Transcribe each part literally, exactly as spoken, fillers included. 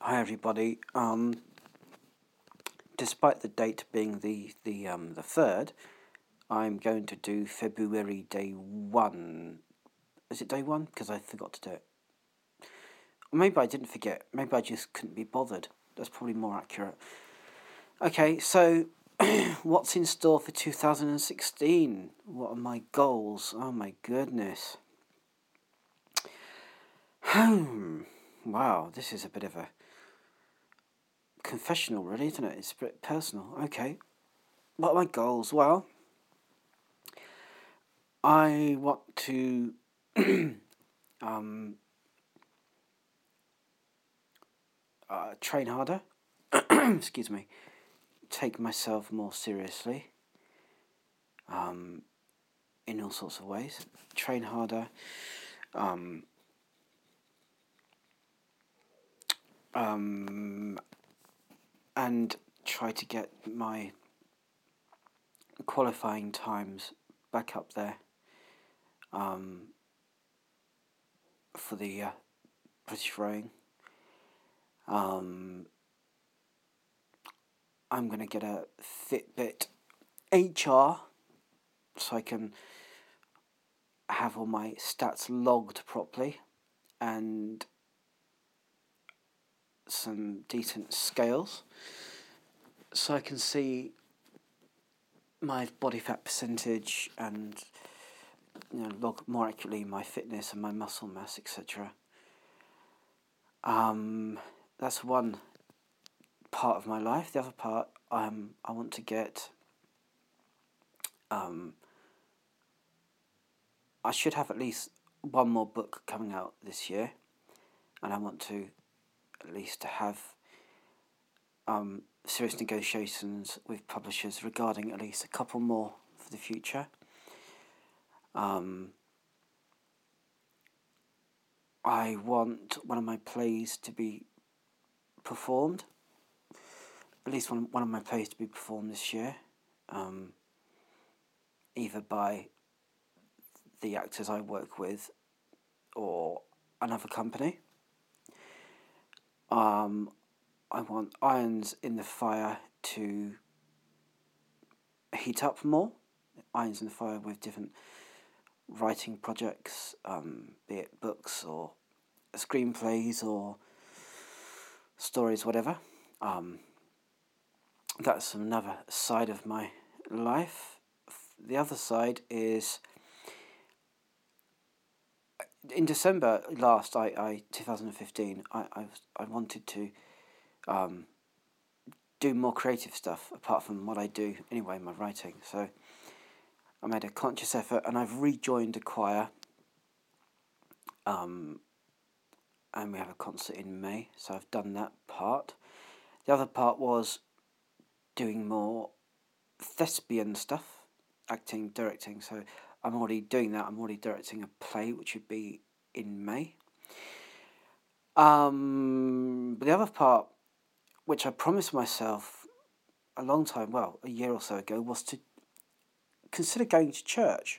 Hi everybody. Um, despite the date being the the um the third, I'm going to do February day one. Is it day one? Because I forgot to do it. Or maybe I didn't forget. Maybe I just couldn't be bothered. That's probably more accurate. Okay, so what's in store for two thousand sixteen? What are my goals? Oh my goodness. Hmm. Wow, this is a bit of a confessional, really, isn't it? It's a bit personal. Okay. What are my goals? Well, I want to um, uh, train harder. Excuse me. Take myself more seriously. Um, in all sorts of ways. Train harder. Um, um, and try to get my qualifying times back up there. Um, for the uh, British rowing. Um, I'm going to get a Fitbit H R so I can have all my stats logged properly and some decent scales so I can see my body fat percentage and, you know, log more accurately my fitness and my muscle mass, et cetera. Um, that's one part of my life. The other part, um, I want to get. Um, I should have at least one more book coming out this year, and I want to at least have um, serious negotiations with publishers regarding at least a couple more for the future. Um, I want one of my plays to be performed, at least one, one of my plays to be performed this year, um, either by the actors I work with or another company. Um, I want Irons in the Fire to heat up more. Irons in the Fire with different writing projects, um, be it books or screenplays or stories, whatever. Um, that's another side of my life. The other side is in December last, I, I two thousand fifteen, I, I, was, I wanted to um, do more creative stuff apart from what I do anyway, my writing. So I made a conscious effort and I've rejoined a choir. Um, and we have a concert in May, so I've done that part. The other part was doing more thespian stuff, acting, directing. So I'm already doing that. I'm already directing a play, which would be in May. Um, but the other part, which I promised myself a long time, well, a year or so ago, was to consider going to church.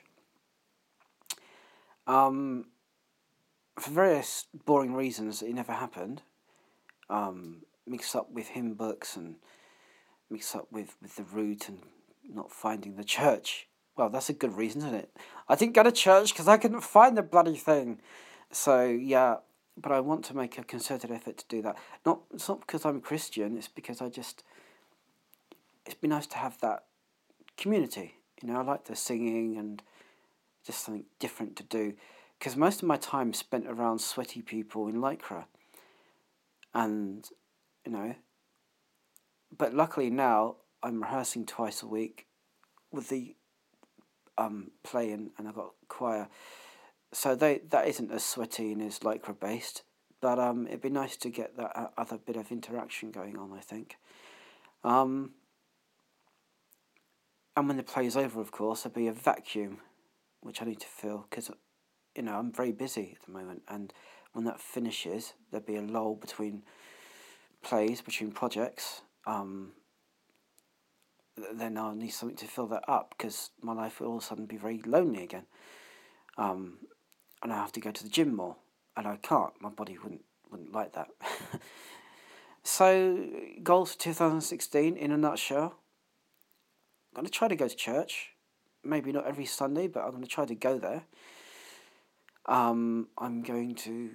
Um, for various boring reasons, it never happened. Um, mixed up with hymn books and mixed up with, with the route and not finding the church. Well, that's a good reason, isn't it? I didn't go to church because I couldn't find the bloody thing. So, yeah, but I want to make a concerted effort to do that. Not, it's not because I'm a Christian, it's because I just, it'd be nice to have that community. You know, I like the singing and just something different to do. Because most of my time is spent around sweaty people in Lycra. And, you know, but luckily now I'm rehearsing twice a week with the um play and, and I've got choir. So they that isn't as sweaty and as Lycra based. But um, it'd be nice to get that uh, other bit of interaction going on, I think. Um, and when the play is over, of course, there'll be a vacuum, which I need to fill, because, you know, I'm very busy at the moment. And when that finishes, there'll be a lull between plays, between projects. Um, then I'll need something to fill that up, because my life will all of a sudden be very lonely again. Um, and I have to go to the gym more, and I can't. My body wouldn't wouldn't like that. so, goals for two thousand sixteen in a nutshell. I'm going to try to go to church. Maybe not every Sunday, but I'm going to try to go there. Um, I'm going to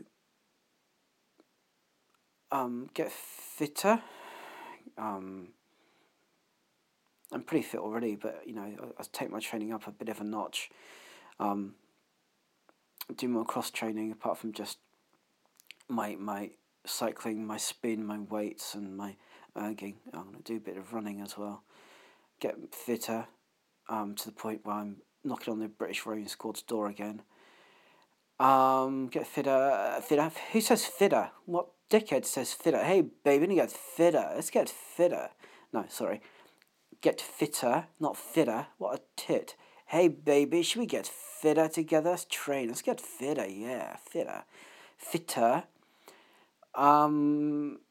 um, get fitter. Um, I'm pretty fit already, but, you know, I, I'll take my training up a bit of a notch. Um, do more cross-training apart from just my my cycling, my spin, my weights, and my erging. I'm going to do a bit of running as well. Get fitter um, to the point where I'm knocking on the British rowing squad's door again. Um, get fitter, fitter. Who says fitter? What dickhead says fitter? Hey, baby, we need to get fitter. Let's get fitter. No, sorry. Get fitter, not fitter. What a tit. Hey, baby, should we get fitter together? Let's train. Let's get fitter. Yeah, fitter. Fitter. Um.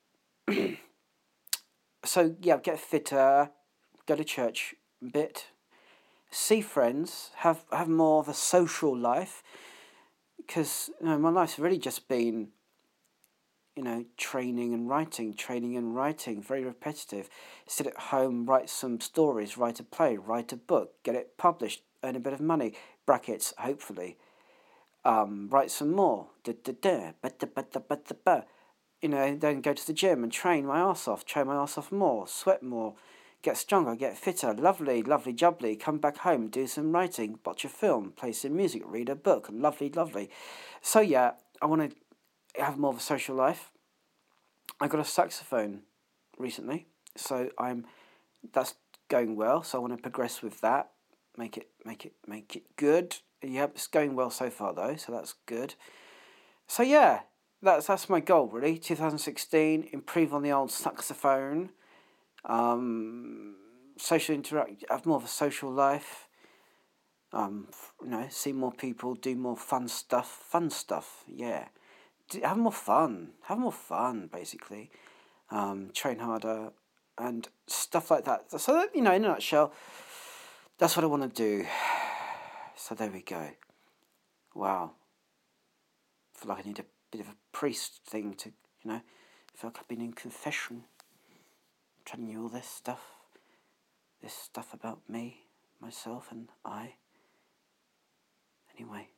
So, yeah, get fitter. Go to church a bit. See friends. Have, have more of a social life. Because, you know, my life's really just been, you know, training and writing, training and writing, very repetitive. Sit at home, write some stories, write a play, write a book, get it published, earn a bit of money, brackets, hopefully. Um, write some more, da da da, ba da ba da ba da ba. You know, then go to the gym and train my arse off, train my arse off more, sweat more, get stronger, get fitter, lovely, lovely jubbly, come back home, do some writing, watch a film, play some music, read a book, lovely, lovely. So yeah, I want to have more of a social life. I got a saxophone recently, so I'm that's going well. So I want to progress with that, make it, make it, make it good. Yep, it's going well so far though, so that's good. So yeah, that's that's my goal really. twenty sixteen, improve on the old saxophone. Um, social interact, have more of a social life. Um, you know, see more people, do more fun stuff. Fun stuff, yeah. Have more fun. Have more fun, basically. Um, train harder and stuff like that. So that, you know, in a nutshell, that's what I want to do. So there we go. Wow. I feel like I need a bit of a priest thing to, you know, I feel like I've been in confession, telling you all this stuff, this stuff about me, myself, and I. Anyway,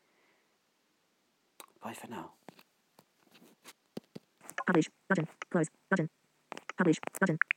bye for now. Publish button. Close button. Publish button.